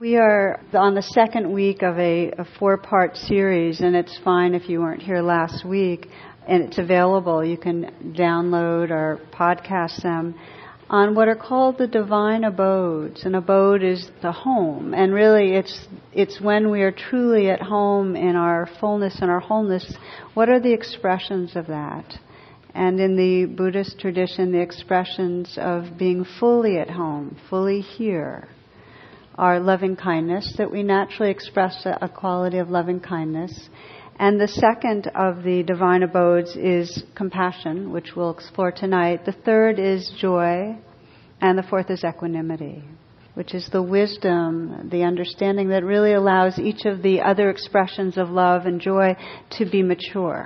We are on the second week of a four-part series, and it's fine if you weren't here last week, and it's available. You can download or podcast them on what are called the divine abodes. An abode is the home, and really it's when we are truly at home in our fullness and our wholeness. What are the expressions of that? And in the Buddhist tradition, the expressions of being fully at home, fully here, are loving kindness, that we naturally express a quality of loving kindness. And the second of the divine abodes is compassion, which we'll explore tonight. The third is joy, and the fourth is equanimity, which is the wisdom, the understanding that really allows each of the other expressions of love and joy to be mature.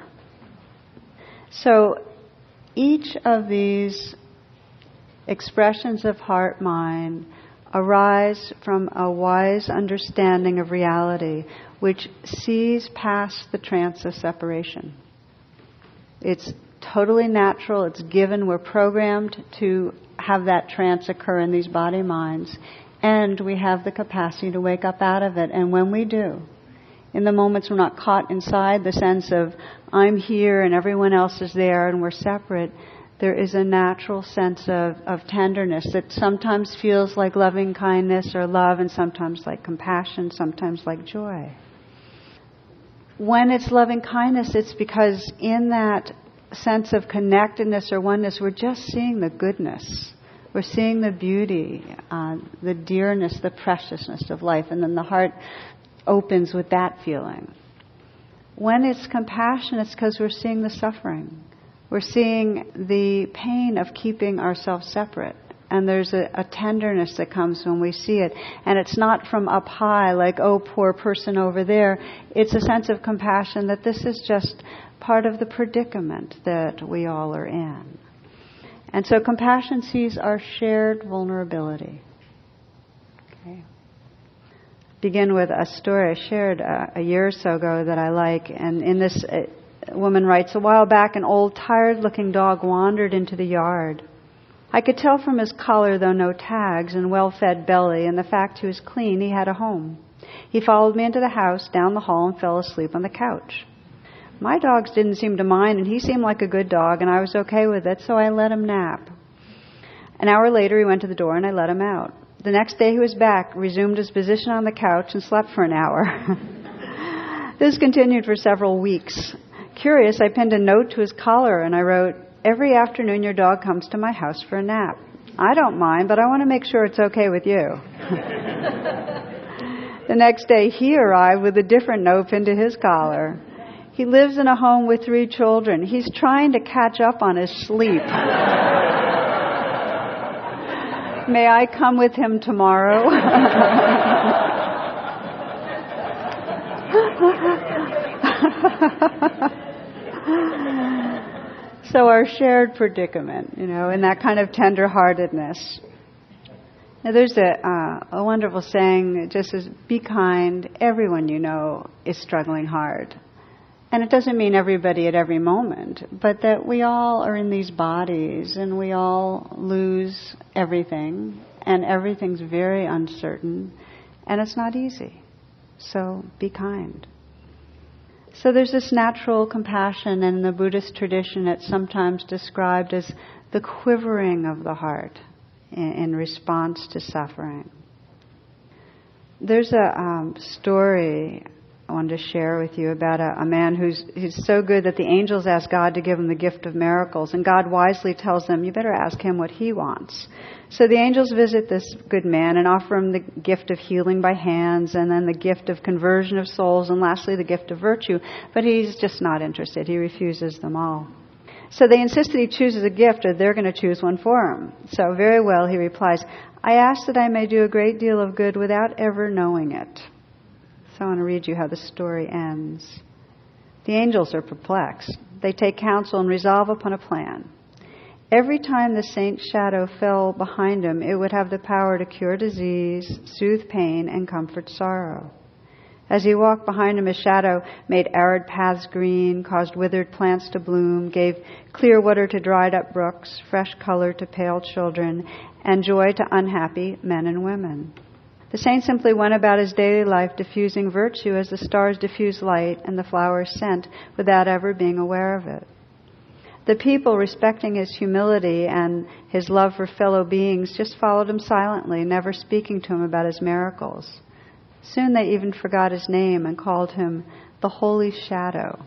So each of these expressions of heart-mind arise from a wise understanding of reality which sees past the trance of separation. It's totally natural, it's given, we're programmed to have that trance occur in these body minds, and we have the capacity to wake up out of it. And when we do, in the moments we're not caught inside the sense of I'm here and everyone else is there and we're separate, there is a natural sense of tenderness that sometimes feels like loving kindness or love, and sometimes like compassion, sometimes like joy. When it's loving kindness, it's because in that sense of connectedness or oneness, we're just seeing the goodness. We're seeing the beauty, the dearness, the preciousness of life, and then the heart opens with that feeling. When it's compassion, it's because we're seeing the suffering. We're seeing the pain of keeping ourselves separate. And there's a tenderness that comes when we see it. And it's not from up high, like, oh, poor person over there. It's a sense of compassion that this is just part of the predicament that we all are in. And so compassion sees our shared vulnerability. Okay. Begin with a story I shared a year or so ago that I like. And in this, a woman writes, a while back an old tired-looking dog wandered into the yard. I could tell from his collar, though no tags, and well-fed belly, and the fact he was clean, he had a home. He followed me into the house, down the hall, and fell asleep on the couch. My dogs didn't seem to mind, and he seemed like a good dog, and I was okay with it, so I let him nap. An hour later, he went to the door, and I let him out. The next day, he was back, resumed his position on the couch, and slept for an hour. This continued for several weeks. Curious, I pinned a note to his collar, and I wrote, every afternoon your dog comes to my house for a nap. I don't mind, but I want to make sure it's okay with you. The next day, he arrived with a different note pinned to his collar. He lives in a home with 3 children. He's trying to catch up on his sleep. May I come with him tomorrow? So our shared predicament, in that kind of tender-heartedness. Now there's a wonderful saying that just says, be kind, everyone you know is struggling hard. And it doesn't mean everybody at every moment, but that we all are in these bodies and we all lose everything, and everything's very uncertain, and it's not easy. So be kind. So there's this natural compassion, and in the Buddhist tradition it's sometimes described as the quivering of the heart in response to suffering. There's a story I wanted to share with you about a man who's so good that the angels ask God to give him the gift of miracles, and God wisely tells them, you better ask him what he wants. So the angels visit this good man and offer him the gift of healing by hands, and then the gift of conversion of souls, and lastly the gift of virtue. But he's just not interested. He refuses them all. So they insist that he chooses a gift, or they're going to choose one for him. So very well, he replies, I ask that I may do a great deal of good without ever knowing it. So I want to read you how the story ends. The angels are perplexed. They take counsel and resolve upon a plan. Every time the saint's shadow fell behind him, it would have the power to cure disease, soothe pain, and comfort sorrow. As he walked behind him, his shadow made arid paths green, caused withered plants to bloom, gave clear water to dried up brooks, fresh color to pale children, and joy to unhappy men and women. The saint simply went about his daily life diffusing virtue as the stars diffuse light and the flowers scent without ever being aware of it. The people, respecting his humility and his love for fellow beings, just followed him silently, never speaking to him about his miracles. Soon they even forgot his name and called him the Holy Shadow.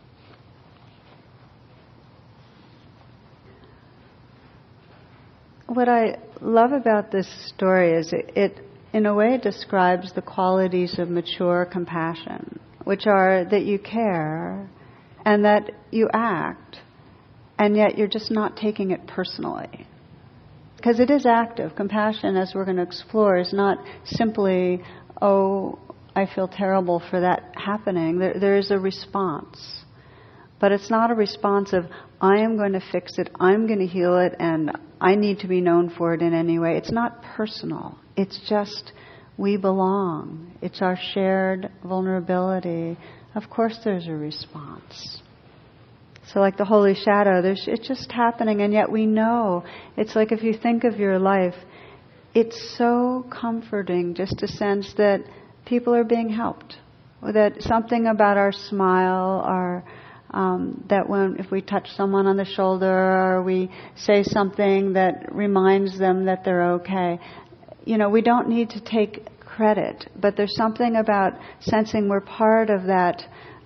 What I love about this story is it in a way describes the qualities of mature compassion, which are that you care and that you act, and yet you're just not taking it personally. Because it is active. Compassion, as we're going to explore, is not simply, oh, I feel terrible for that happening. There is a response. But it's not a response of, I am going to fix it, I'm going to heal it, and I need to be known for it in any way. It's not personal. It's just, we belong. It's our shared vulnerability. Of course there's a response. So like the Holy Shadow, it's just happening, and yet we know. It's like if you think of your life, it's so comforting just to sense that people are being helped. Or that something about our smile, that when if we touch someone on the shoulder or we say something that reminds them that they're okay, we don't need to take credit, but there's something about sensing we're part of that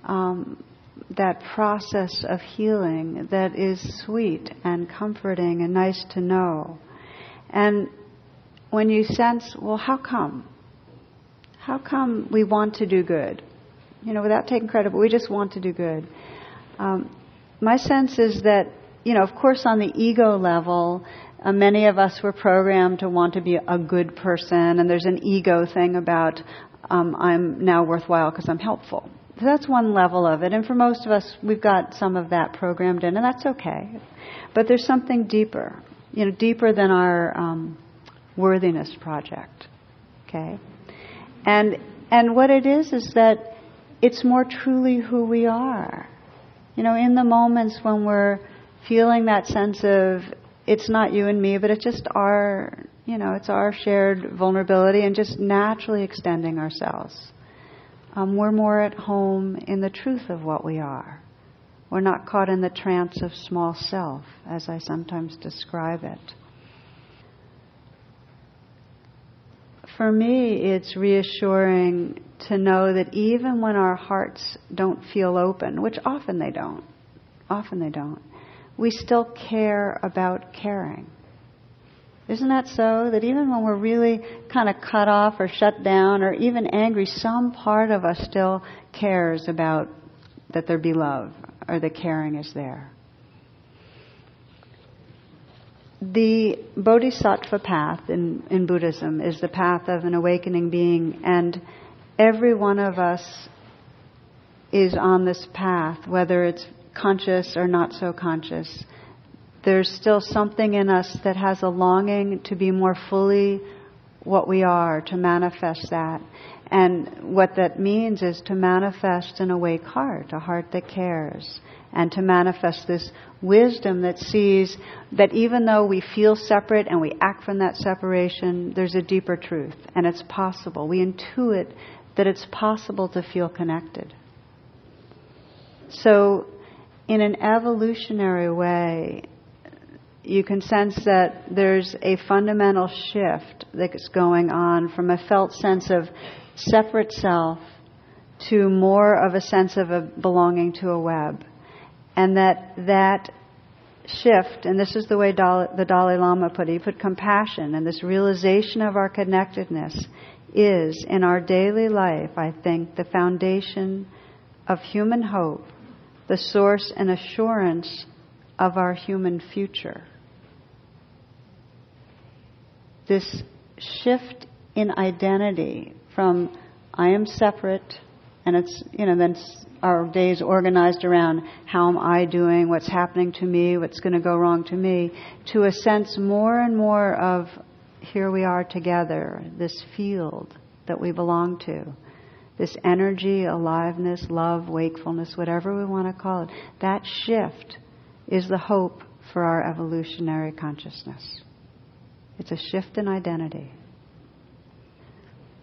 process of healing that is sweet and comforting and nice to know. And when you sense, well, how come? How come we want to do good? Without taking credit, but we just want to do good. My sense is that, of course on the ego level, many of us were programmed to want to be a good person, and there's an ego thing about I'm now worthwhile because I'm helpful. So that's one level of it, and for most of us, we've got some of that programmed in, and that's okay. But there's something deeper, deeper than our worthiness project, okay? And what it is that it's more truly who we are. In the moments when we're feeling that sense of it's not you and me, but it's just our, it's our shared vulnerability and just naturally extending ourselves. We're more at home in the truth of what we are. We're not caught in the trance of small self, as I sometimes describe it. For me, it's reassuring to know that even when our hearts don't feel open, which often they don't, we still care about caring. Isn't that so? That even when we're really kind of cut off or shut down or even angry, some part of us still cares about that there be love or the caring is there. The Bodhisattva path in Buddhism is the path of an awakening being, and every one of us is on this path, whether it's conscious or not so conscious. There's still something in us that has a longing to be more fully what we are, to manifest that. And what that means is to manifest an awake heart, a heart that cares, and to manifest this wisdom that sees that even though we feel separate and we act from that separation, there's a deeper truth, and it's possible. We intuit that it's possible to feel connected. So, in an evolutionary way, you can sense that there's a fundamental shift that's going on from a felt sense of separate self to more of a sense of a belonging to a web. And that shift, and this is the way the Dalai Lama put it, he put compassion and this realization of our connectedness is, in our daily life, I think, the foundation of human hope, the source and assurance of our human future. This shift in identity from I am separate, and it's, then our days organized around how am I doing, what's happening to me, what's going to go wrong to me, to a sense more and more of here we are together, this field that we belong to, this energy, aliveness, love, wakefulness, whatever we want to call it. That shift is the hope for our evolutionary consciousness. It's a shift in identity.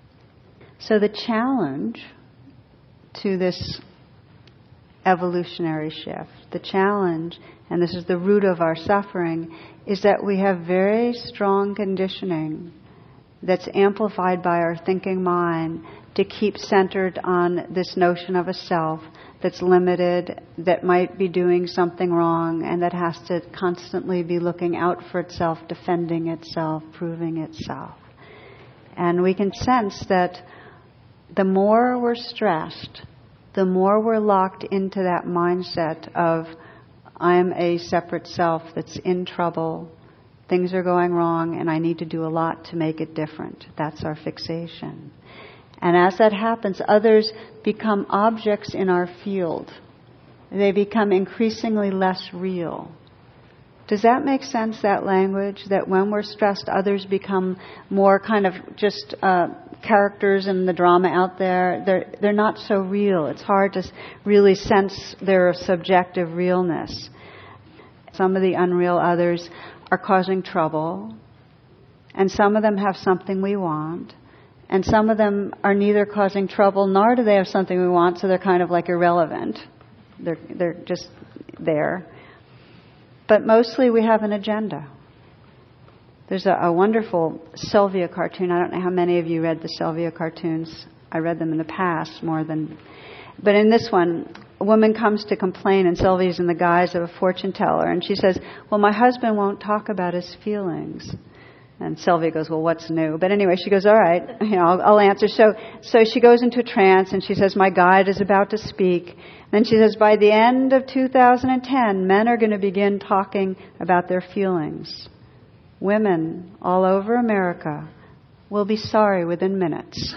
So the challenge to this evolutionary shift, the challenge, and this is the root of our suffering, is that we have very strong conditioning that's amplified by our thinking mind to keep centered on this notion of a self that's limited, that might be doing something wrong, and that has to constantly be looking out for itself, defending itself, proving itself. And we can sense that the more we're stressed, the more we're locked into that mindset of, I'm a separate self that's in trouble, things are going wrong, and I need to do a lot to make it different. That's our fixation. And as that happens, others become objects in our field. They become increasingly less real. Does that make sense, that language? That when we're stressed, others become more kind of just characters in the drama out there. They're not so real. It's hard to really sense their subjective realness. Some of the unreal others are causing trouble, and some of them have something we want, and some of them are neither causing trouble nor do they have something we want, so they're kind of like irrelevant. They're just there. But mostly we have an agenda. There's a wonderful Sylvia cartoon. I don't know how many of you read the Sylvia cartoons. I read them in the past more than... But in this one, a woman comes to complain, and Sylvia's in the guise of a fortune teller. And she says, well, my husband won't talk about his feelings. And Sylvia goes, well, what's new? But anyway, she goes, all right, I'll answer. So she goes into a trance, and she says, my guide is about to speak. Then she says, by the end of 2010, men are going to begin talking about their feelings. Women all over America will be sorry within minutes.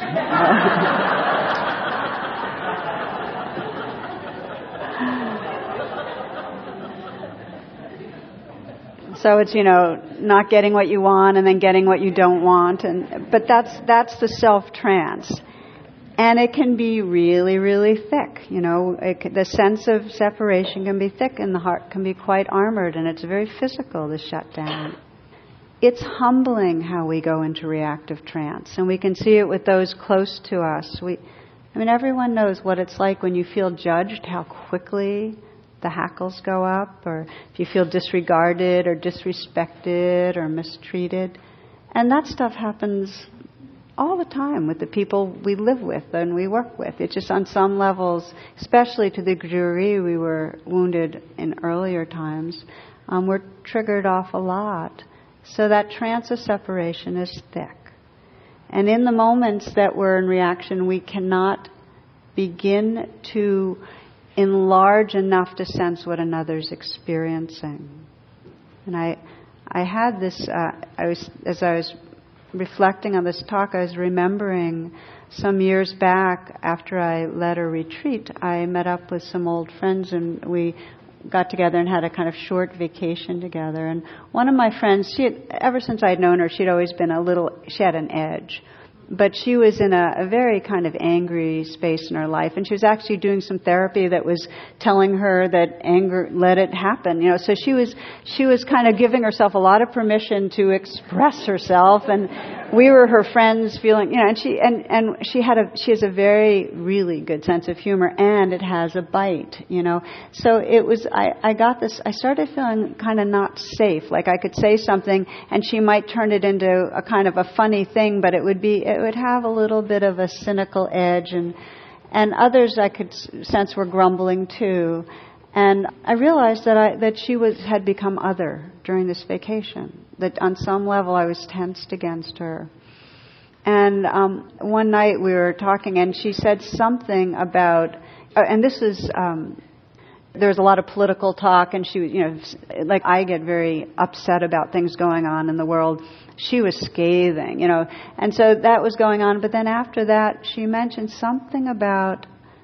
So it's, not getting what you want and then getting what you don't want. But that's the self-trance. And it can be really, really thick. The sense of separation can be thick and the heart can be quite armored, and it's very physical to shut down. It's humbling how we go into reactive trance, and we can see it with those close to us. Everyone knows what it's like when you feel judged, how quickly the hackles go up, or if you feel disregarded or disrespected or mistreated. And that stuff happens all the time with the people we live with and we work with. It's just on some levels, especially to the degree we were wounded in earlier times, we're triggered off a lot. So that trance of separation is thick. And in the moments that we're in reaction, we cannot begin to enlarge enough to sense what another's experiencing. And I had this, as I was reflecting on this talk, I was remembering some years back after I led a retreat, I met up with some old friends and we got together and had a kind of short vacation together. And one of my friends, ever since I'd known her, she'd always been she had an edge. But she was in a very kind of angry space in her life. And she was actually doing some therapy that was telling her that anger, let it happen. So she was kind of giving herself a lot of permission to express herself. And we were her friends feeling, and she has a very, really good sense of humor, and it has a bite, So it was, I got this, I started feeling kind of not safe. Like I could say something and she might turn it into a kind of a funny thing, but it would have a little bit of a cynical edge, and others I could sense were grumbling too. And I realized that she had become other during this vacation. That on some level I was tensed against her. And one night we were talking, and she said something about, and this is. There was a lot of political talk, and she was, like I get very upset about things going on in the world. She was scathing, and so that was going on. But then after that, she mentioned something about,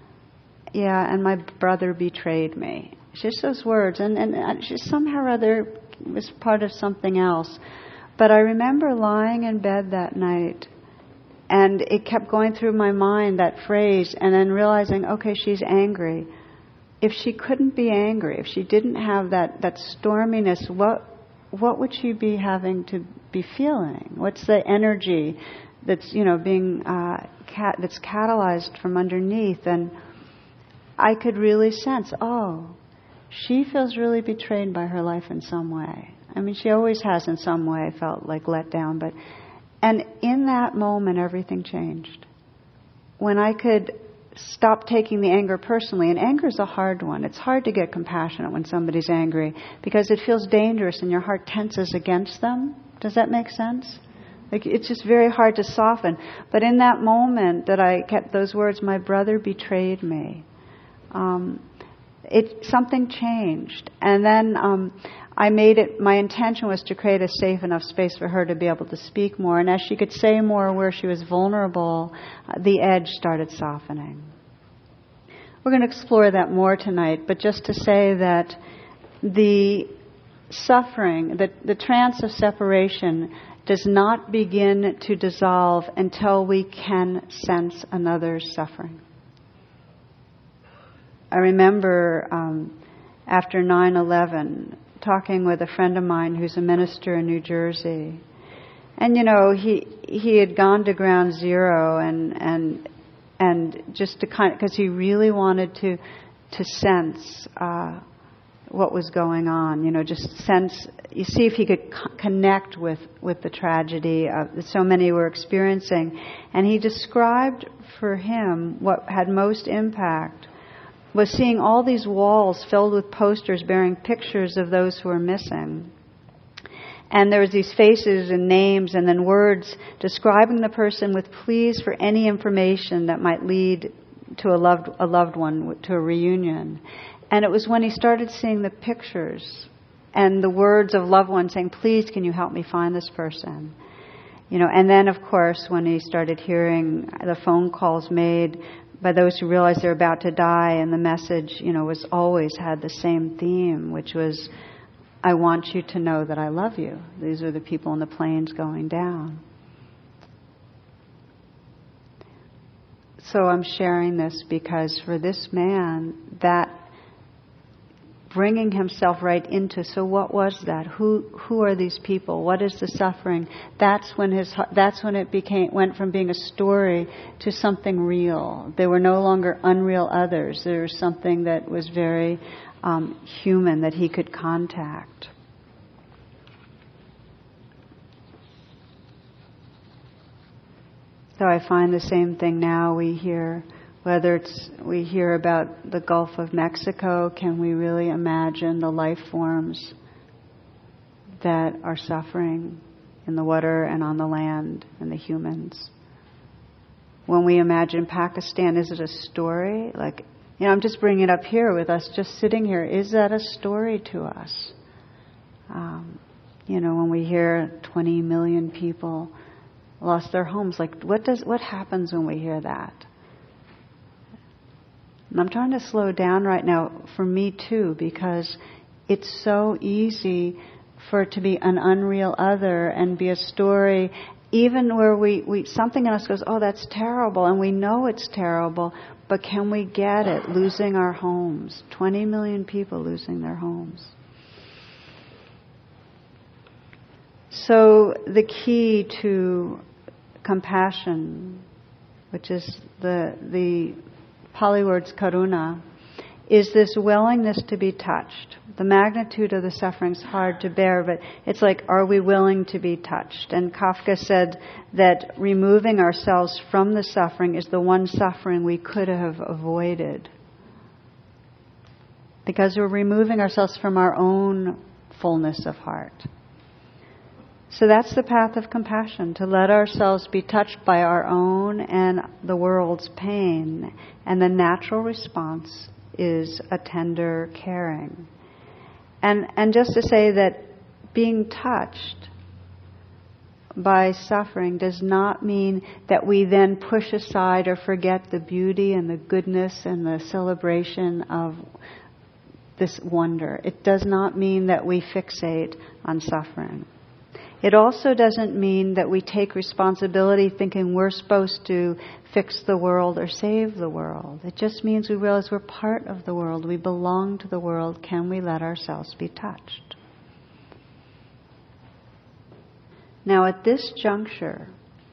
and my brother betrayed me. Just those words, and she somehow or other was part of something else. But I remember lying in bed that night, and it kept going through my mind, that phrase, and then realizing, okay, she's angry. If she couldn't be angry, if she didn't have that storminess, what would she be having to be feeling? What's the energy that's being that's catalyzed from underneath, and I could really sense, she feels really betrayed by her life in some way. I mean, she always has in some way felt like let down, and in that moment everything changed. When I could stop taking the anger personally, and anger is a hard one. It's hard to get compassionate when somebody's angry because it feels dangerous and your heart tenses against them. Does that make sense? Like, it's just very hard to soften. But in that moment that I kept those words, my brother betrayed me, something changed. And then I made it, my intention was to create a safe enough space for her to be able to speak more. And as she could say more where she was vulnerable, the edge started softening. We're going to explore that more tonight, but just to say that the suffering, the trance of separation does not begin to dissolve until we can sense another's suffering. I remember after 9/11 talking with a friend of mine who's a minister in New Jersey, and he had gone to ground zero and just to because he really wanted to sense what was going on, just sense, you see if he could connect with the tragedy that so many were experiencing. And he described for him what had most impact was seeing all these walls filled with posters bearing pictures of those who were missing. And there was these faces and names and then words describing the person with pleas for any information that might lead to a loved one, to a reunion. And it was when he started seeing the pictures and the words of loved ones saying, please, can you help me find this person? And then, of course, when he started hearing the phone calls made by those who realized they're about to die, and the message, was always had the same theme, which was, I want you to know that I love you. These are the people in the planes going down. So I'm sharing this because for this man, that bringing himself right into, so what was that? Who are these people? What is the suffering? That's when it went from being a story to something real. They were no longer unreal others. There was something that was very human that he could contact. So I find the same thing now. We hear, whether we hear about the Gulf of Mexico, can we really imagine the life forms that are suffering in the water and on the land and the humans? When we imagine Pakistan, is it a story? I'm just bringing it up here with us, just sitting here. Is that a story to us? When we hear 20 million people lost their homes, what happens when we hear that? And I'm trying to slow down right now for me too, because it's so easy for it to be an unreal other and be a story, even where we something in us goes, oh, that's terrible, and we know it's terrible, but can we get it? Losing our homes, 20 million people losing their homes. So the key to compassion, which is the Pali words karuna, is this willingness to be touched. The magnitude of the suffering is hard to bear, but it's like, are we willing to be touched? And Kafka said that removing ourselves from the suffering is the one suffering we could have avoided. Because we're removing ourselves from our own fullness of heart. So that's the path of compassion, to let ourselves be touched by our own and the world's pain. And the natural response is a tender caring. And just to say that being touched by suffering does not mean that we then push aside or forget the beauty and the goodness and the celebration of this wonder. It does not mean that we fixate on suffering. It also doesn't mean that we take responsibility thinking we're supposed to fix the world or save the world. It just means we realize we're part of the world. We belong to the world. Can we let ourselves be touched? Now at this juncture,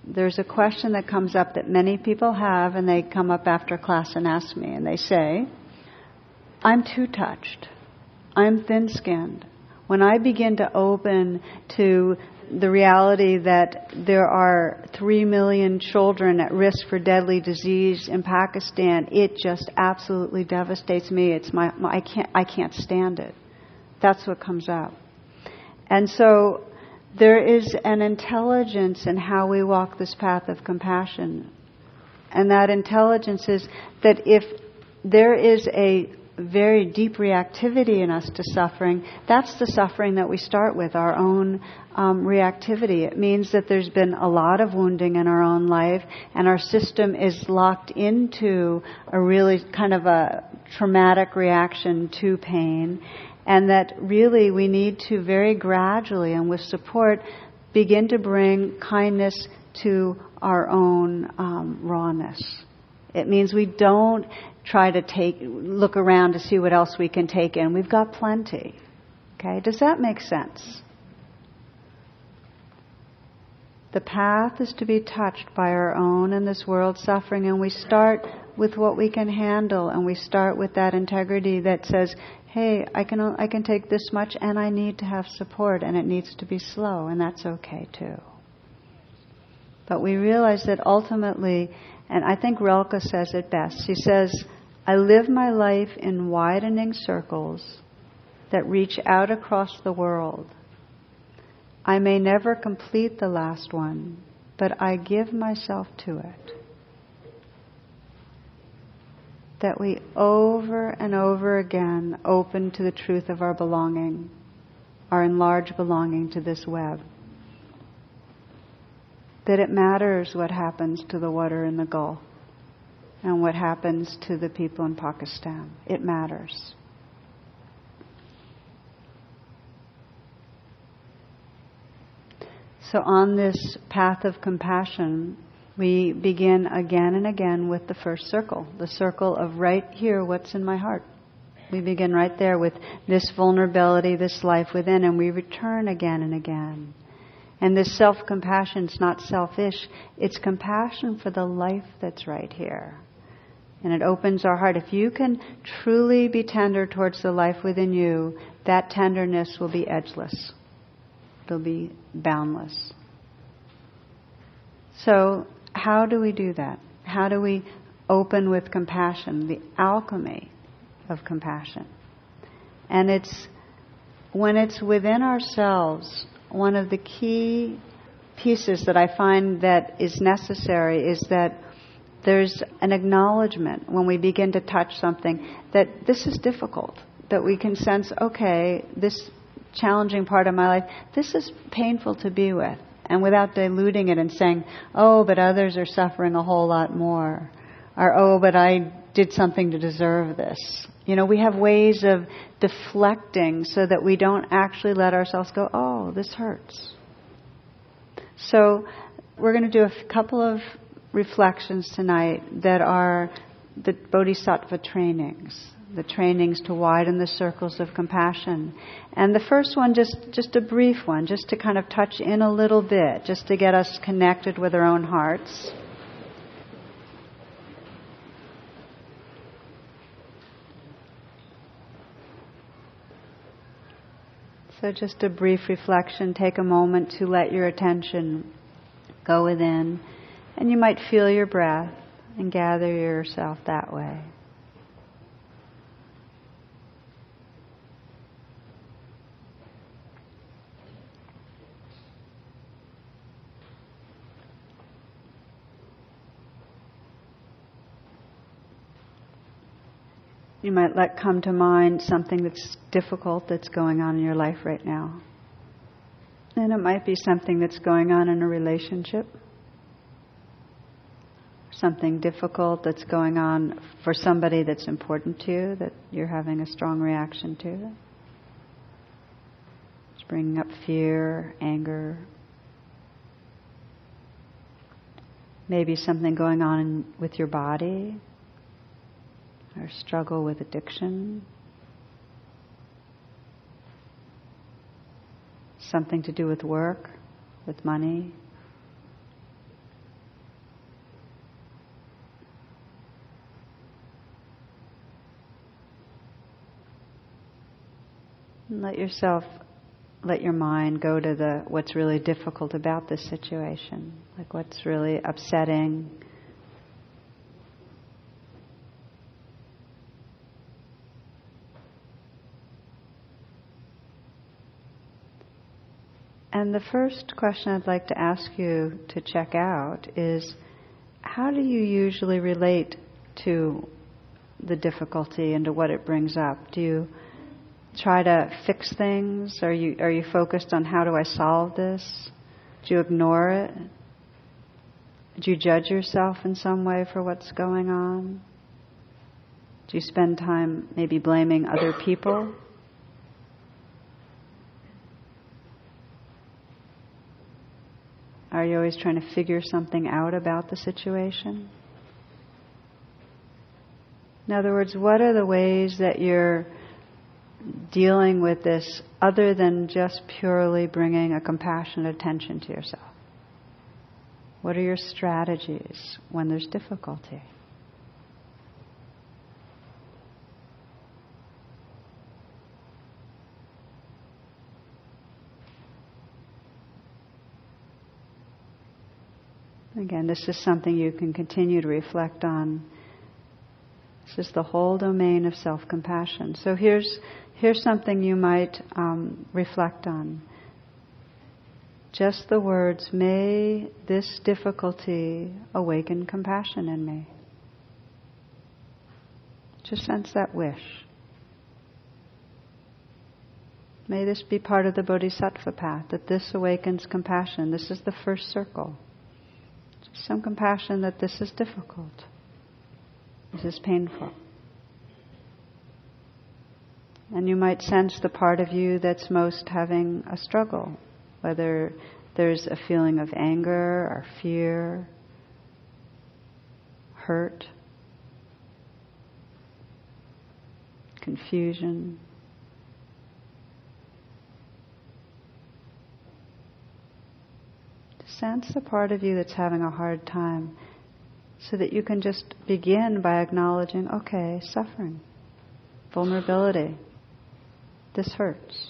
there's a question that comes up that many people have, and they come up after class and ask me, and they say, I'm too touched. I'm thin-skinned. When I begin to open to the reality that there are 3 million children at risk for deadly disease in Pakistan, it just absolutely devastates me. I can't stand it. That's what comes up. And so there is an intelligence in how we walk this path of compassion. And that intelligence is that if there is a very deep reactivity in us to suffering, that's the suffering that we start with, our own reactivity. It means that there's been a lot of wounding in our own life, and our system is locked into a really kind of a traumatic reaction to pain, and that really we need to very gradually and with support begin to bring kindness to our own rawness. It means we don't try to look around to see what else we can take in. We've got plenty. Okay? Does that make sense? The path is to be touched by our own and this world suffering, and we start with what we can handle, and we start with that integrity that says, hey, I can take this much, and I need to have support, and it needs to be slow, and that's okay too. But we realize that ultimately, and I think Rilke says it best. She says, I live my life in widening circles that reach out across the world. I may never complete the last one, but I give myself to it. That we over and over again open to the truth of our belonging, our enlarged belonging to this web. That it matters what happens to the water in the Gulf and what happens to the people in Pakistan. It matters. So on this path of compassion, we begin again and again with the first circle, the circle of right here, what's in my heart. We begin right there with this vulnerability, this life within, and we return again and again. And this self-compassion is not selfish. It's compassion for the life that's right here. And it opens our heart. If you can truly be tender towards the life within you, that tenderness will be edgeless. It'll be boundless. So how do we do that? How do we open with compassion, the alchemy of compassion? And it's when it's within ourselves. One of the key pieces that I find that is necessary is that there's an acknowledgement when we begin to touch something that this is difficult, that we can sense, okay, this challenging part of my life, this is painful to be with, and without diluting it and saying, oh, but others are suffering a whole lot more, or oh, but I did something to deserve this. You know, we have ways of deflecting so that we don't actually let ourselves go, oh, this hurts. So we're going to do a couple of reflections tonight that are the Bodhisattva trainings, the trainings to widen the circles of compassion. And the first one, just a brief one, just to kind of touch in a little bit, just to get us connected with our own hearts. So just a brief reflection. Take a moment to let your attention go within. And you might feel your breath and gather yourself that way. You might let come to mind something that's difficult that's going on in your life right now. And it might be something that's going on in a relationship. Something difficult that's going on for somebody that's important to you, that you're having a strong reaction to. It's bringing up fear, anger. Maybe something going on with your body, or struggle with addiction. Something to do with work, with money. And let your mind go to what's really difficult about this situation, like what's really upsetting. And the first question I'd like to ask you to check out is, how do you usually relate to the difficulty and to what it brings up? Do you try to fix things? Are you focused on how do I solve this? Do you ignore it? Do you judge yourself in some way for what's going on? Do you spend time maybe blaming other people? Are you always trying to figure something out about the situation? In other words, what are the ways that you're dealing with this other than just purely bringing a compassionate attention to yourself? What are your strategies when there's difficulty? Again, this is something you can continue to reflect on. This is the whole domain of self-compassion. So here's something you might reflect on. Just the words, "May this difficulty awaken compassion in me." Just sense that wish. May this be part of the Bodhisattva path, that this awakens compassion. This is the first circle. Just some compassion that this is difficult. This is painful. And you might sense the part of you that's most having a struggle, whether there's a feeling of anger or fear, hurt, confusion. Sense the part of you that's having a hard time, so that you can just begin by acknowledging, okay, suffering, vulnerability, this hurts.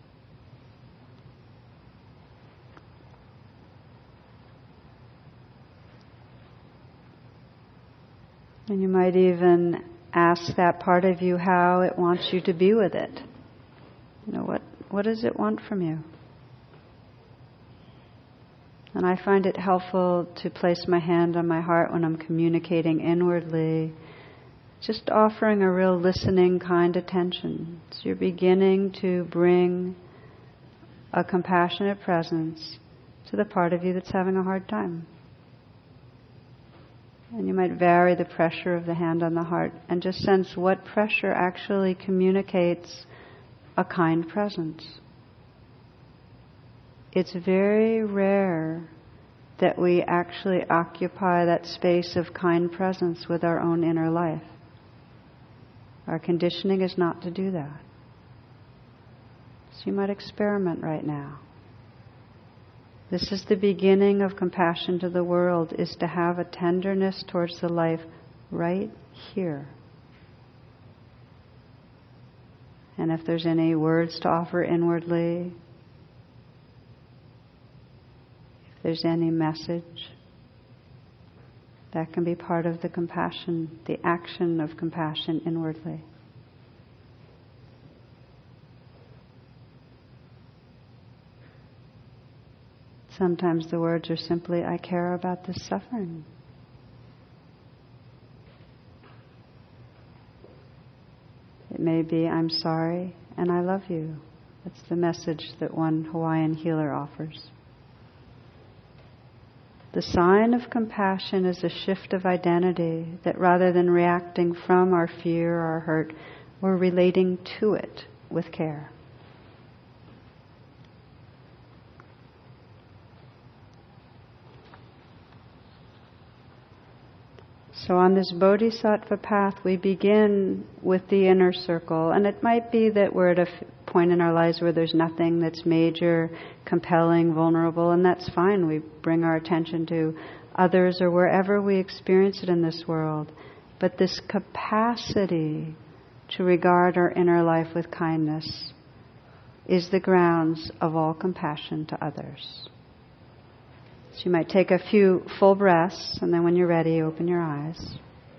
And you might even ask that part of you how it wants you to be with it. You know, what does it want from you? And I find it helpful to place my hand on my heart when I'm communicating inwardly, just offering a real listening, kind attention. So you're beginning to bring a compassionate presence to the part of you that's having a hard time. And you might vary the pressure of the hand on the heart and just sense what pressure actually communicates a kind presence. It's very rare that we actually occupy that space of kind presence with our own inner life. Our conditioning is not to do that. So you might experiment right now. This is the beginning of compassion to the world, is to have a tenderness towards the life right here. And if there's any words to offer inwardly, there's any message, that can be part of the compassion, the action of compassion inwardly. Sometimes the words are simply, I care about this suffering. It may be, I'm sorry and I love you. That's the message that one Hawaiian healer offers. The sign of compassion is a shift of identity, that rather than reacting from our fear or our hurt, we're relating to it with care. So on this bodhisattva path, we begin with the inner circle. And it might be that we're at a point in our lives where there's nothing that's major, compelling, vulnerable, and that's fine. We bring our attention to others or wherever we experience it in this world. But this capacity to regard our inner life with kindness, is the grounds of all compassion to others. So you might take a few full breaths, and then when you're ready, open your eyes.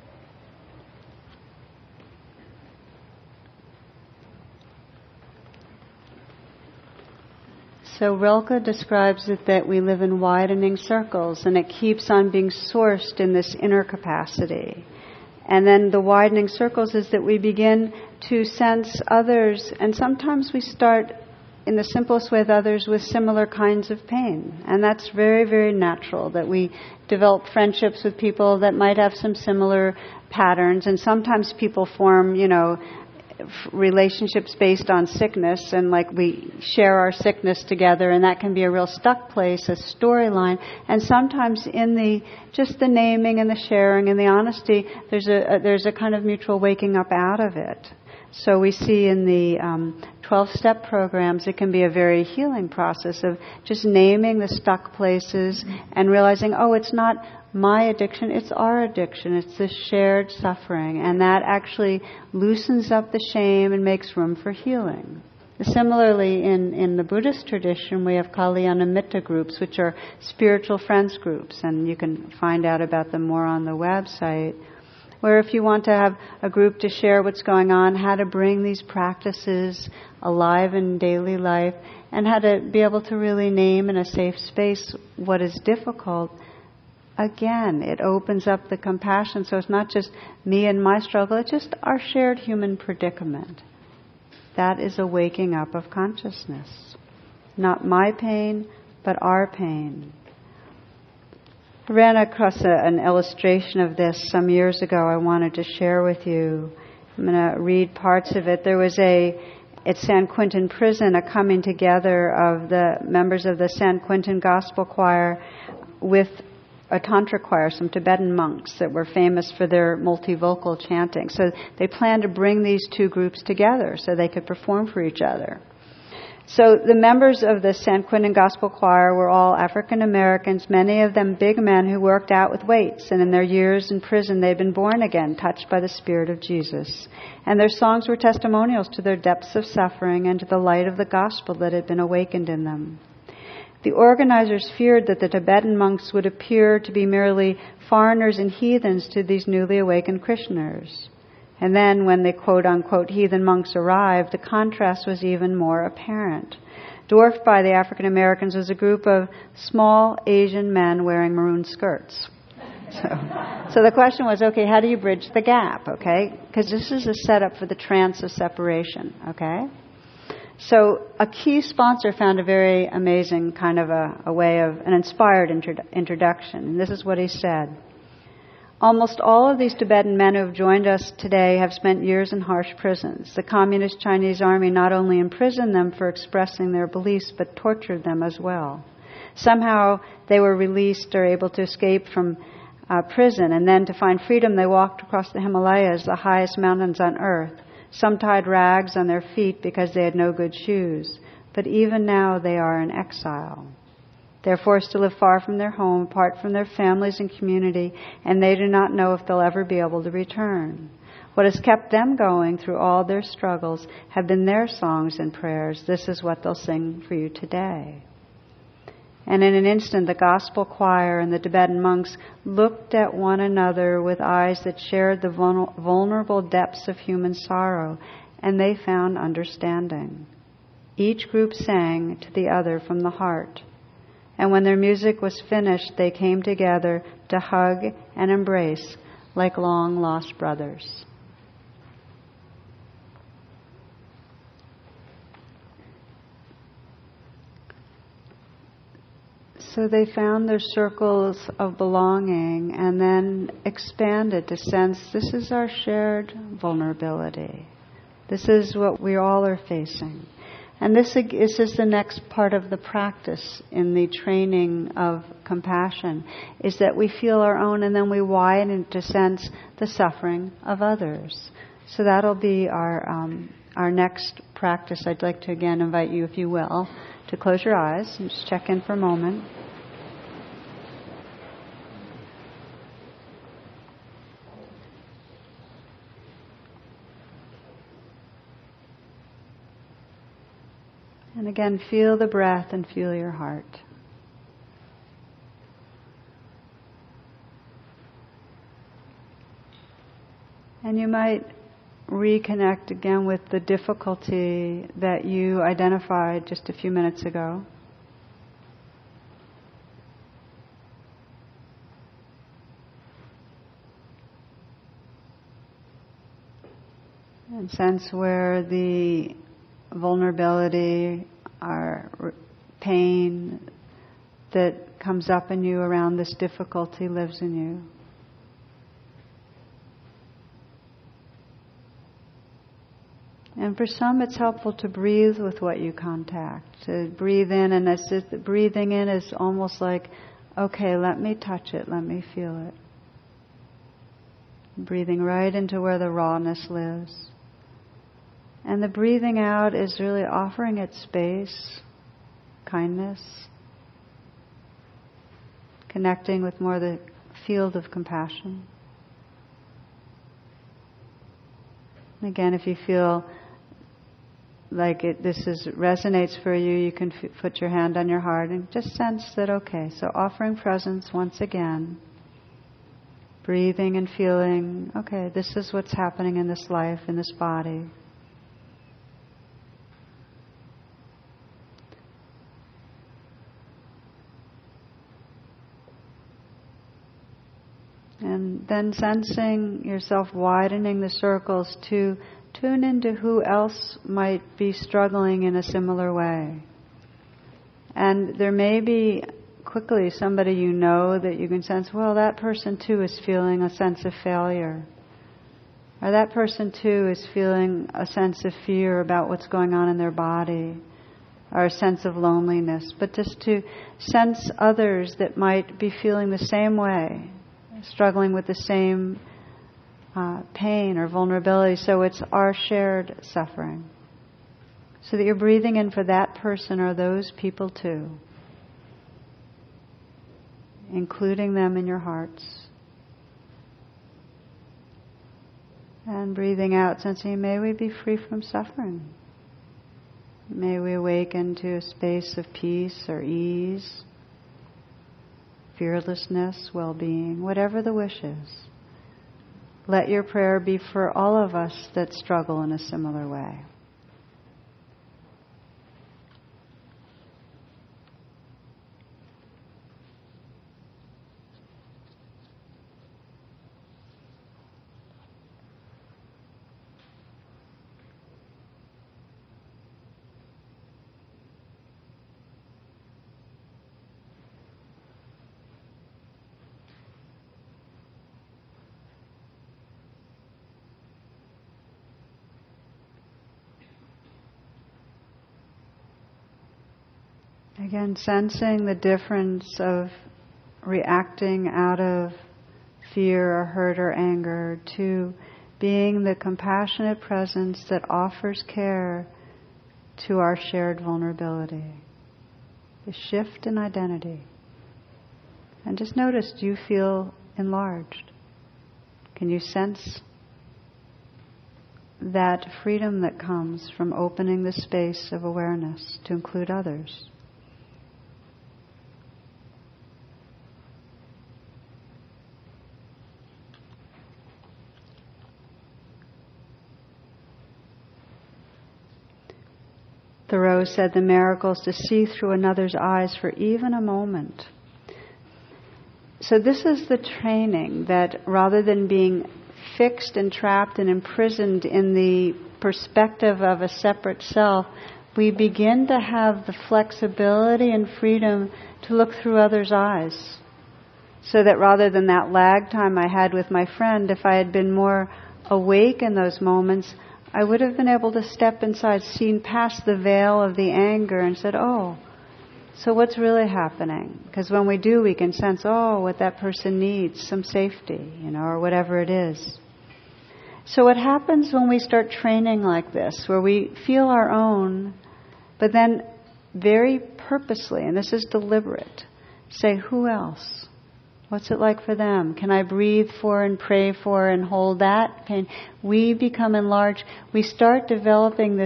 So Rilke describes it that we live in widening circles, and it keeps on being sourced in this inner capacity. And then the widening circles is that we begin to sense others, and sometimes we start in the simplest way with others with similar kinds of pain. And that's very, very natural, that we develop friendships with people that might have some similar patterns. And sometimes people form, relationships based on sickness, and like we share our sickness together, and that can be a real stuck place, a storyline. And sometimes in the naming and the sharing and the honesty, there's a kind of mutual waking up out of it. So we see in the 12-step programs, it can be a very healing process of just naming the stuck places and realizing, it's not my addiction, it's our addiction. It's this shared suffering. And that actually loosens up the shame and makes room for healing. Similarly, in the Buddhist tradition, we have Kalyana Mitta groups, which are spiritual friends groups. And you can find out about them more on the website. Where if you want to have a group to share what's going on, how to bring these practices alive in daily life, and how to be able to really name in a safe space what is difficult, again, it opens up the compassion. So it's not just me and my struggle, it's just our shared human predicament. That is a waking up of consciousness. Not my pain, but our pain. I ran across an illustration of this some years ago I wanted to share with you. I'm going to read parts of it. There was at San Quentin Prison, a coming together of the members of the San Quentin Gospel Choir with a Tantra choir, some Tibetan monks that were famous for their multivocal chanting. So they planned to bring these two groups together so they could perform for each other. So the members of the San Quentin Gospel Choir were all African Americans, many of them big men who worked out with weights, and in their years in prison they'd been born again, touched by the Spirit of Jesus. And their songs were testimonials to their depths of suffering and to the light of the gospel that had been awakened in them. The organizers feared that the Tibetan monks would appear to be merely foreigners and heathens to these newly awakened Krishners. And then when the quote-unquote heathen monks arrived, the contrast was even more apparent. Dwarfed by the African Americans was a group of small Asian men wearing maroon skirts. So the question was, okay, how do you bridge the gap, okay? Because this is a setup for the trance of separation, okay? So a key sponsor found a very amazing kind of a way of an inspired introduction. And this is what he said. Almost all of these Tibetan men who have joined us today have spent years in harsh prisons. The Communist Chinese army not only imprisoned them for expressing their beliefs, but tortured them as well. Somehow they were released or able to escape from prison, and then to find freedom they walked across the Himalayas, the highest mountains on earth. Some tied rags on their feet because they had no good shoes. But even now they are in exile. They're forced to live far from their home, apart from their families and community, and they do not know if they'll ever be able to return. What has kept them going through all their struggles have been their songs and prayers. This is what they'll sing for you today. And in an instant, the gospel choir and the Tibetan monks looked at one another with eyes that shared the vulnerable depths of human sorrow, and they found understanding. Each group sang to the other from the heart. And when their music was finished, they came together to hug and embrace like long-lost brothers. So they found their circles of belonging and then expanded to sense this is our shared vulnerability. This is what we all are facing. And this is the next part of the practice in the training of compassion, is that we feel our own and then we widen to sense the suffering of others. So that'll be our next practice. I'd like to again invite you, if you will, to close your eyes and just check in for a moment. And again, feel the breath and feel your heart. And you might reconnect again with the difficulty that you identified just a few minutes ago. And sense where the vulnerability or pain that comes up in you around this difficulty lives in you. And for some, it's helpful to breathe with what you contact. To breathe in, and it's just, breathing in is almost like, okay, let me touch it, let me feel it. Breathing right into where the rawness lives. And the breathing out is really offering it space, kindness, connecting with more the field of compassion. And again, if you feel like resonates for you, you can put your hand on your heart and just sense that, okay, so offering presence once again, breathing and feeling, okay, this is what's happening in this life, in this body. And then sensing yourself widening the circles to tune into who else might be struggling in a similar way. And there may be quickly somebody you know that you can sense, well, that person too is feeling a sense of failure. Or that person too is feeling a sense of fear about what's going on in their body. Or a sense of loneliness. But just to sense others that might be feeling the same way, struggling with the same pain or vulnerability, so it's our shared suffering. So that you're breathing in for that person or those people too, including them in your hearts. And breathing out, sensing, may we be free from suffering. May we awaken to a space of peace or ease, fearlessness, well-being, whatever the wish is. Let your prayer be for all of us that struggle in a similar way. Again, sensing the difference of reacting out of fear or hurt or anger to being the compassionate presence that offers care to our shared vulnerability. The shift in identity. And just notice, do you feel enlarged? Can you sense that freedom that comes from opening the space of awareness to include others? Thoreau said the miracle is to see through another's eyes for even a moment. So this is the training that rather than being fixed and trapped and imprisoned in the perspective of a separate self, we begin to have the flexibility and freedom to look through others' eyes. So that rather than that lag time I had with my friend, if I had been more awake in those moments, I would have been able to step inside, seen past the veil of the anger and said, oh, so what's really happening? Because when we do, we can sense, oh, what that person needs, some safety, or whatever it is. So what happens when we start training like this, where we feel our own, but then very purposely, and this is deliberate, say, who else? What's it like for them? Can I breathe for and pray for and hold that pain? We become enlarged. We start developing this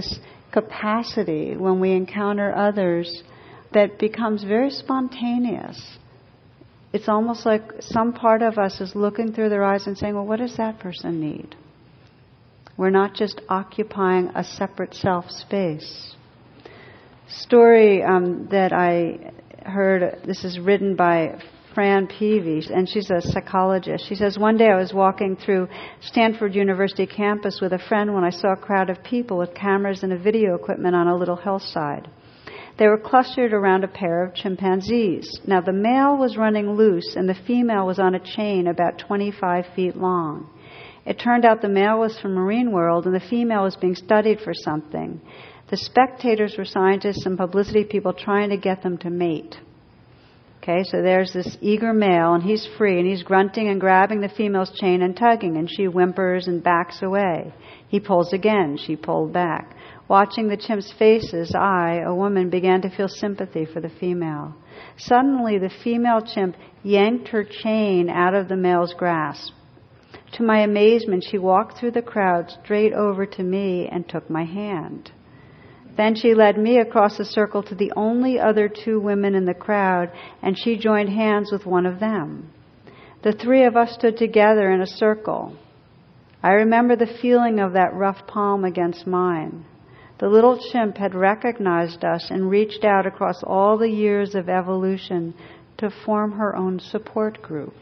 capacity when we encounter others that becomes very spontaneous. It's almost like some part of us is looking through their eyes and saying, well, what does that person need? We're not just occupying a separate self space. Story that I heard, this is written by Fran Peavy, and she's a psychologist. She says, one day I was walking through Stanford University campus with a friend when I saw a crowd of people with cameras and a video equipment on a little hillside. They were clustered around a pair of chimpanzees. Now the male was running loose and the female was on a chain about 25 feet long. It turned out the male was from Marine World and the female was being studied for something. The spectators were scientists and publicity people trying to get them to mate. Okay, so there's this eager male, and he's free, and he's grunting and grabbing the female's chain and tugging, and she whimpers and backs away. He pulls again, she pulled back. Watching the chimp's faces, I, a woman, began to feel sympathy for the female. Suddenly, the female chimp yanked her chain out of the male's grasp. To my amazement, she walked through the crowd straight over to me and took my hand. Then she led me across the circle to the only other two women in the crowd, and she joined hands with one of them. The three of us stood together in a circle. I remember the feeling of that rough palm against mine. The little chimp had recognized us and reached out across all the years of evolution to form her own support group.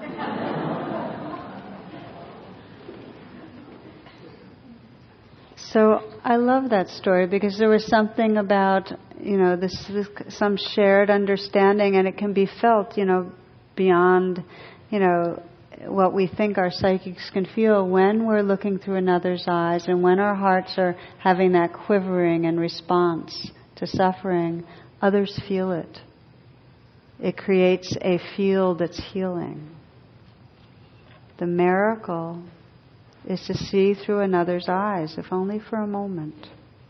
So I love that story because there was something about, this some shared understanding, and it can be felt, beyond, what we think our psychics can feel when we're looking through another's eyes and when our hearts are having that quivering in response to suffering. Others feel it. It creates a field that's healing. The miracle is to see through another's eyes, if only for a moment.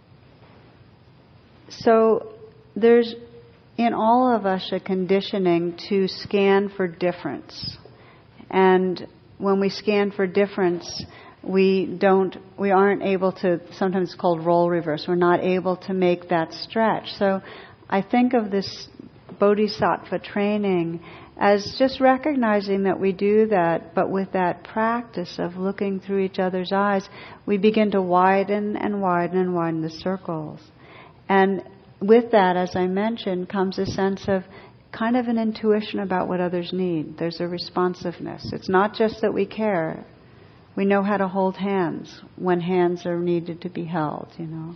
So there's in all of us a conditioning to scan for difference. And when we scan for difference, we aren't able to, sometimes it's called role reverse, we're not able to make that stretch. So I think of this bodhisattva training as just recognizing that we do that, but with that practice of looking through each other's eyes, we begin to widen and widen and widen the circles. And with that, as I mentioned, comes a sense of kind of an intuition about what others need. There's a responsiveness. It's not just that we care. We know how to hold hands when hands are needed to be held,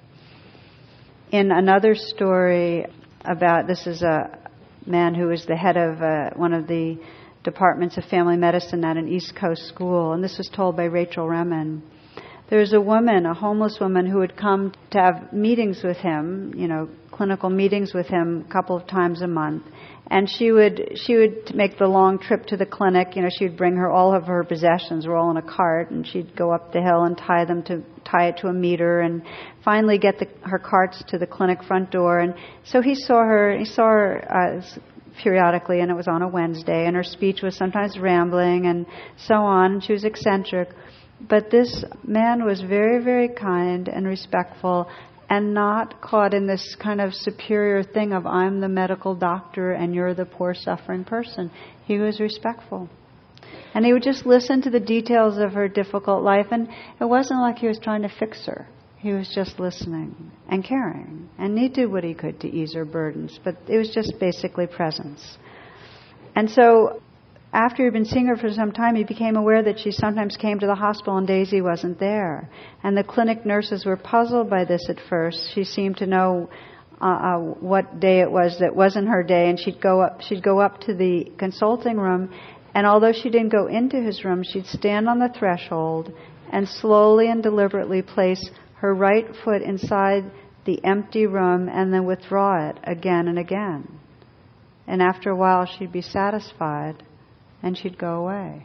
In another story about, this is a man who was the head of one of the departments of family medicine at an East Coast school, and this was told by Rachel Remen. There was a woman, a homeless woman, who would come to have meetings with him, clinical meetings with him a couple of times a month. And she would make the long trip to the clinic. She would bring all of her possessions were all in a cart, and she'd go up the hill and tie it to a meter, and finally get her carts to the clinic front door. And so he saw her periodically, and it was on a Wednesday, and her speech was sometimes rambling and so on, and she was eccentric. But this man was very, very kind and respectful, and not caught in this kind of superior thing of I'm the medical doctor and you're the poor suffering person. He was respectful. And he would just listen to the details of her difficult life, and it wasn't like he was trying to fix her. He was just listening and caring, and he did what he could to ease her burdens, but it was just basically presence. And so after he'd been seeing her for some time, he became aware that she sometimes came to the hospital and Daisy wasn't there. And the clinic nurses were puzzled by this at first. She seemed to know what day it was that wasn't her day, and she'd go up to the consulting room, and although she didn't go into his room, she'd stand on the threshold and slowly and deliberately place her right foot inside the empty room and then withdraw it again and again. And after a while, she'd be satisfied, and she'd go away.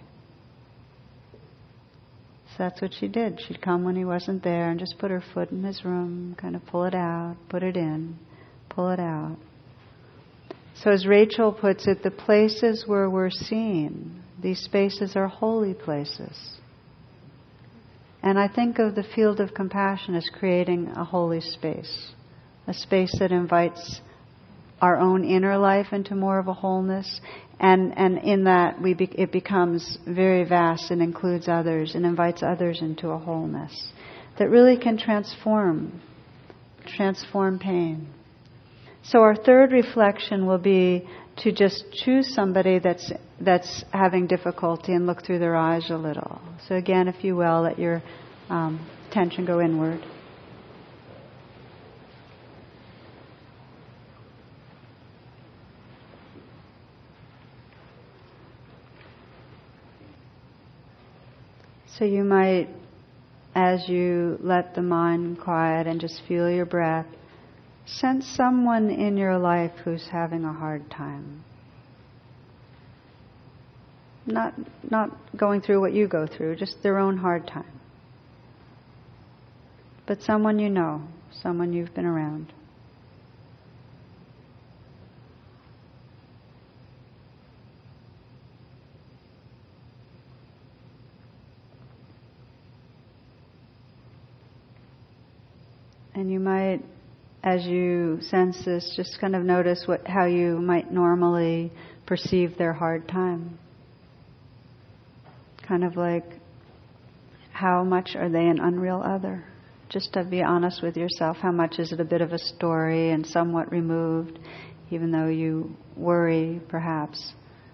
So that's what she did. She'd come when he wasn't there and just put her foot in his room, kind of pull it out, put it in, pull it out. So as Rachel puts it, the places where we're seen, these spaces are holy places. And I think of the field of compassion as creating a holy space, a space that invites our own inner life into more of a wholeness, and in that it becomes very vast and includes others and invites others into a wholeness that really can transform pain. So our third reflection will be to just choose somebody that's having difficulty and look through their eyes a little. So again, if you will, let your attention go inward. So you might, as you let the mind quiet and just feel your breath, sense someone in your life who's having a hard time. Not going through what you go through, just their own hard time. But someone you know, someone you've been around. And you might, as you sense this, just kind of notice how you might normally perceive their hard time. Kind of like, how much are they an unreal other? Just to be honest with yourself, how much is it a bit of a story and somewhat removed, even though you worry, perhaps.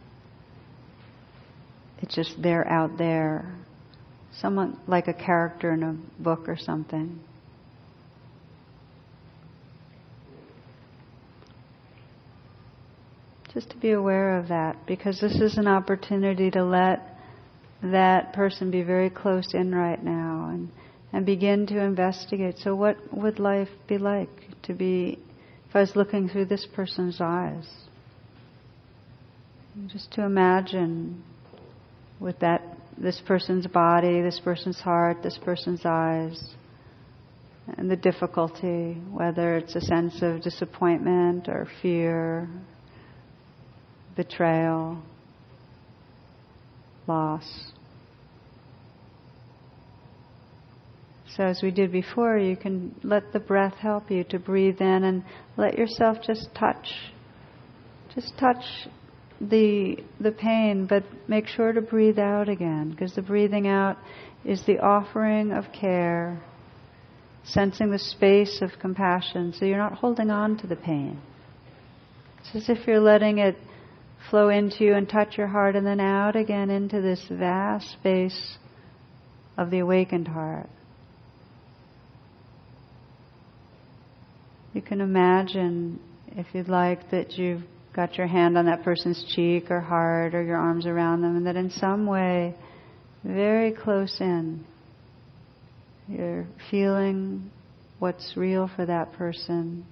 It's just they're out there. Someone like a character in a book or something. Just to be aware of that, because this is an opportunity to let that person be very close in right now and begin to investigate. So what would life be like to be, if I was looking through this person's eyes? Just to imagine with this person's body, this person's heart, this person's eyes, and the difficulty, whether it's a sense of disappointment or fear, betrayal, loss. So as we did before, you can let the breath help you to breathe in and let yourself just touch the pain, but make sure to breathe out again, because the breathing out is the offering of care, sensing the space of compassion, so you're not holding on to the pain. It's as if you're letting it flow into you and touch your heart, and then out again into this vast space of the awakened heart. You can imagine, if you'd like, that you've got your hand on that person's cheek or heart, or your arms around them, and that in some way, very close in, you're feeling what's real for that person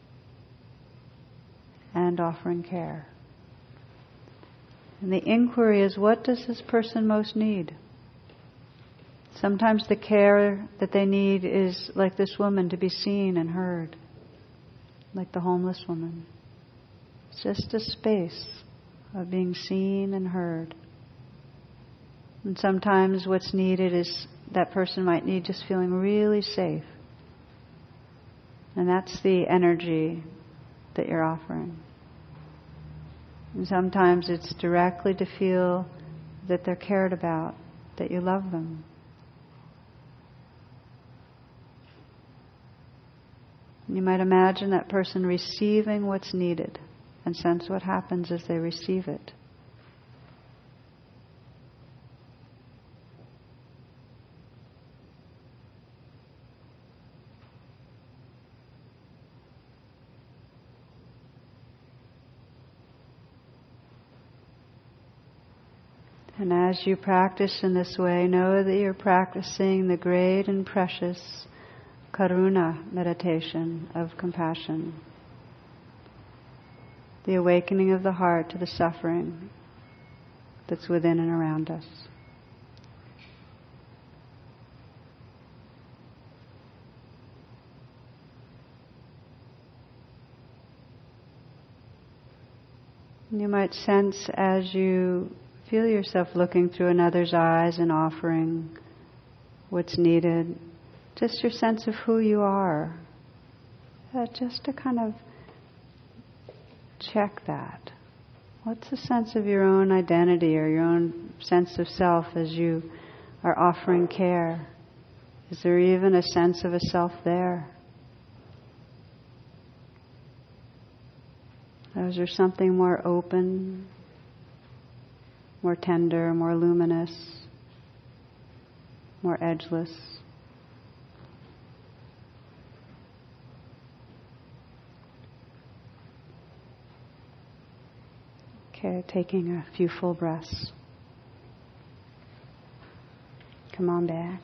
and offering care. And the inquiry is, what does this person most need? Sometimes the care that they need is, like this woman, to be seen and heard, like the homeless woman. It's just a space of being seen and heard. And sometimes what's needed is, that person might need just feeling really safe. And that's the energy that you're offering. And sometimes it's directly to feel that they're cared about, that you love them. You might imagine that person receiving what's needed and sense what happens as they receive it. And as you practice in this way, know that you're practicing the great and precious karuna meditation of compassion, the awakening of the heart to the suffering that's within and around us. You might sense, as you feel yourself looking through another's eyes and offering what's needed. Just your sense of who you are. Just to kind of check that. What's the sense of your own identity or your own sense of self as you are offering care? Is there even a sense of a self there? Or is there something more open, more tender, more luminous, more edgeless? Okay, taking a few full breaths. Come on back.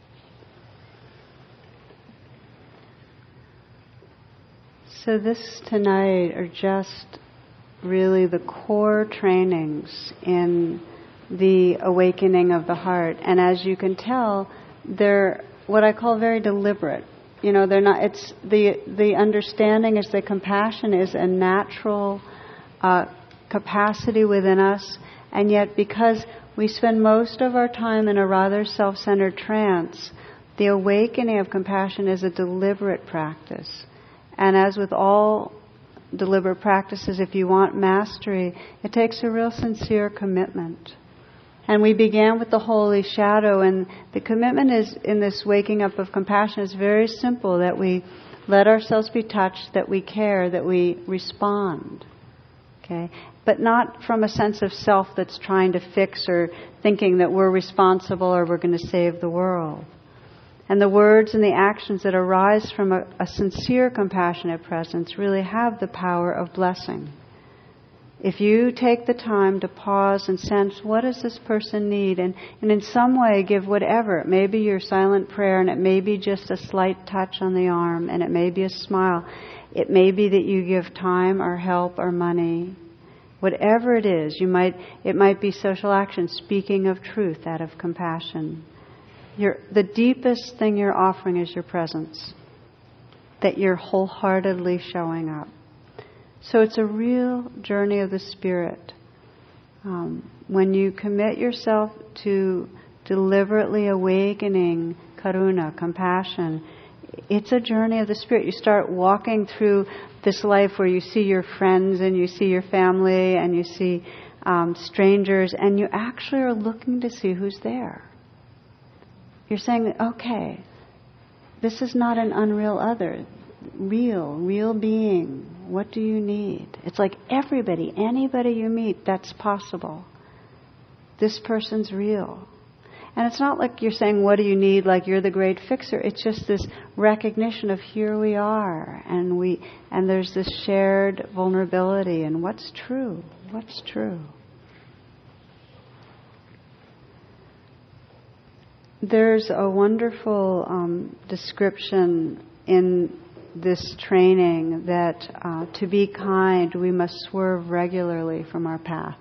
So this tonight are just really the core trainings in the awakening of the heart. And as you can tell, they're what I call very deliberate. You know, they're not, it's the understanding is that compassion is a natural capacity within us, and yet because we spend most of our time in a rather self-centered trance, the awakening of compassion is a deliberate practice. And as with all deliberate practices, if you want mastery, it takes a real sincere commitment. And we began with the holy shadow, and the commitment is in this waking up of compassion is very simple, that we let ourselves be touched, that we care, that we respond. Okay? But not from a sense of self that's trying to fix or thinking that we're responsible or we're going to save the world. And the words and the actions that arise from a sincere, compassionate presence really have the power of blessing. If you take the time to pause and sense, what does this person need? And in some way give whatever. It may be your silent prayer, and it may be just a slight touch on the arm, and it may be a smile. It may be that you give time or help or money. Whatever it is, it might be social action, speaking of truth out of compassion. The deepest thing you're offering is your presence, that you're wholeheartedly showing up. So it's a real journey of the spirit. When you commit yourself to deliberately awakening karuna, compassion, it's a journey of the spirit. You start walking through this life where you see your friends and you see your family and you see strangers, and you actually are looking to see who's there. You're saying, okay, this is not an unreal other. Real being. What do you need? It's like everybody, anybody you meet, that's possible. This person's real. And it's not like you're saying, what do you need, like you're the great fixer. It's just this recognition of here we are, and there's this shared vulnerability, and what's true? What's true? There's a wonderful description in this training that to be kind, we must swerve regularly from our path.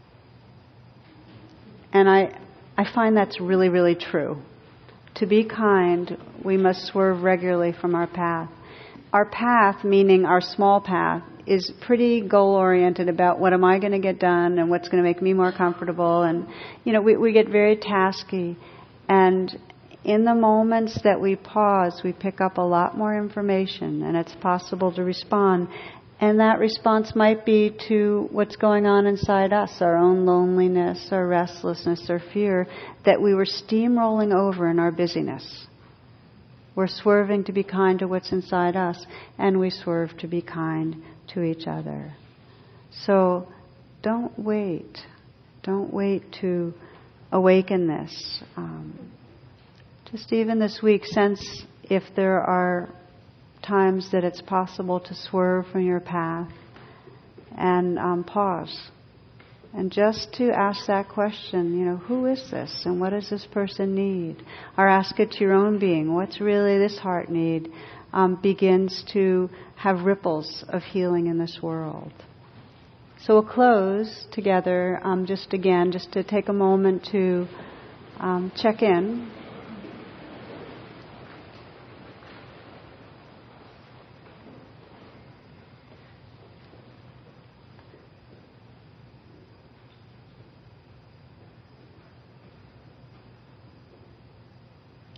And I find that's really, really true. To be kind, we must swerve regularly from our path. Our path, meaning our small path, is pretty goal-oriented about what am I going to get done and what's going to make me more comfortable. And, we get very tasky. And in the moments that we pause, we pick up a lot more information, and it's possible to respond. And that response might be to what's going on inside us, our own loneliness, our restlessness, our fear, that we were steamrolling over in our busyness. We're swerving to be kind to what's inside us, and we swerve to be kind to each other. So don't wait. Don't wait to awaken this. Just even this week, sense if there are times that it's possible to swerve from your path, and pause. And just to ask that question, who is this and what does this person need? Or ask it to your own being, what's really this heart need? Begins to have ripples of healing in this world. So we'll close together, just to take a moment to check in.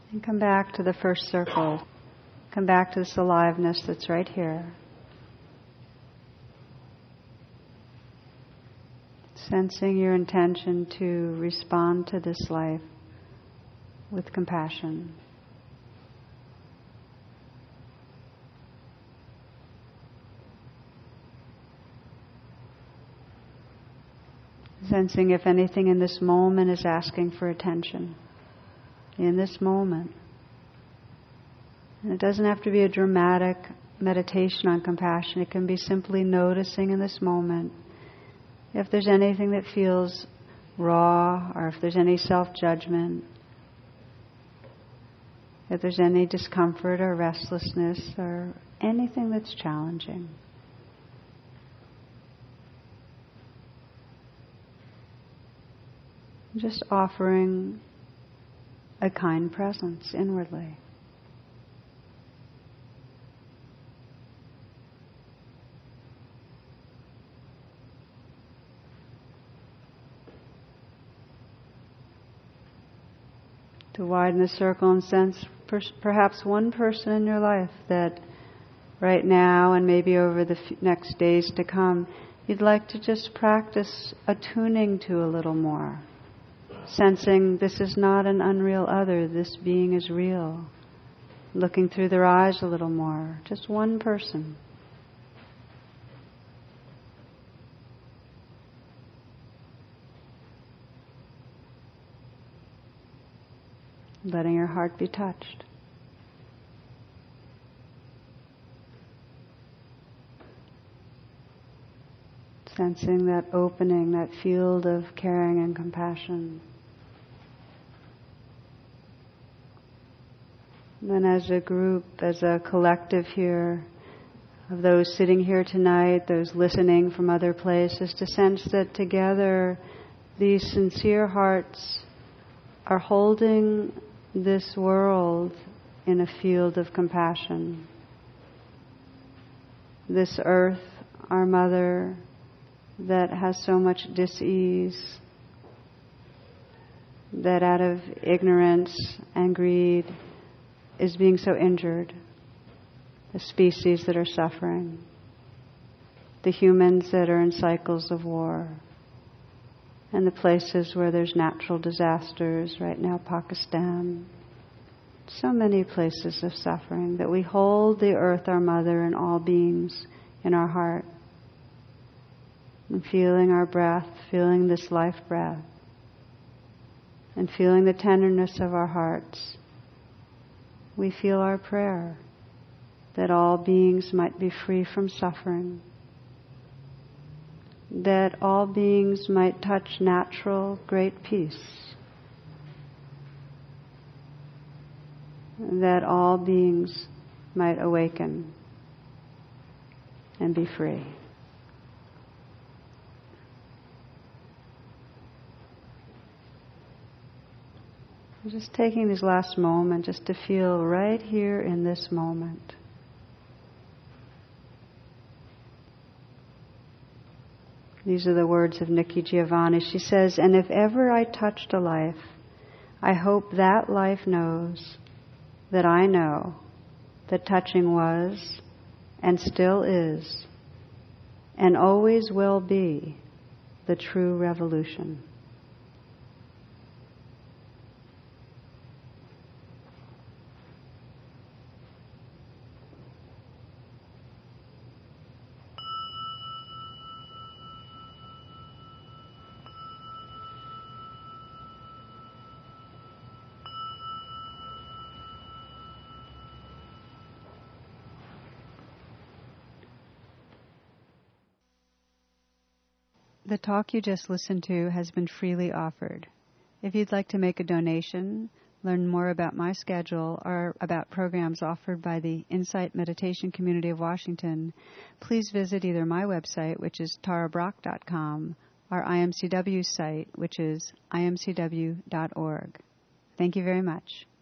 And come back to the first circle. Come back to this aliveness that's right here. Sensing your intention to respond to this life with compassion. Sensing if anything in this moment is asking for attention. In this moment. And it doesn't have to be a dramatic meditation on compassion. It can be simply noticing in this moment if there's anything that feels raw, or if there's any self-judgment, if there's any discomfort or restlessness or anything that's challenging. Just offering a kind presence inwardly. To widen the circle and sense perhaps one person in your life that right now and maybe over the next days to come, you'd like to just practice attuning to a little more. Sensing this is not an unreal other, this being is real. Looking through their eyes a little more. Just one person. Letting your heart be touched. Sensing that opening, that field of caring and compassion. And then as a group, as a collective here, of those sitting here tonight, those listening from other places, to sense that together these sincere hearts are holding this world in a field of compassion. This earth, our mother, that has so much dis-ease, that out of ignorance and greed is being so injured. The species that are suffering. The humans that are in cycles of war. And the places where there's natural disasters, right now Pakistan. So many places of suffering, that we hold the earth, our mother, and all beings in our heart. And feeling our breath, feeling this life breath. And feeling the tenderness of our hearts. We feel our prayer that all beings might be free from suffering. That all beings might touch natural, great peace. That all beings might awaken and be free. Just taking this last moment just to feel right here in this moment. These are the words of Nikki Giovanni. She says, "And if ever I touched a life, I hope that life knows that I know that touching was and still is and always will be the true revolution." The talk you just listened to has been freely offered. If you'd like to make a donation, learn more about my schedule, or about programs offered by the Insight Meditation Community of Washington, please visit either my website, which is tarabrach.com, or IMCW's site, which is imcw.org. Thank you very much.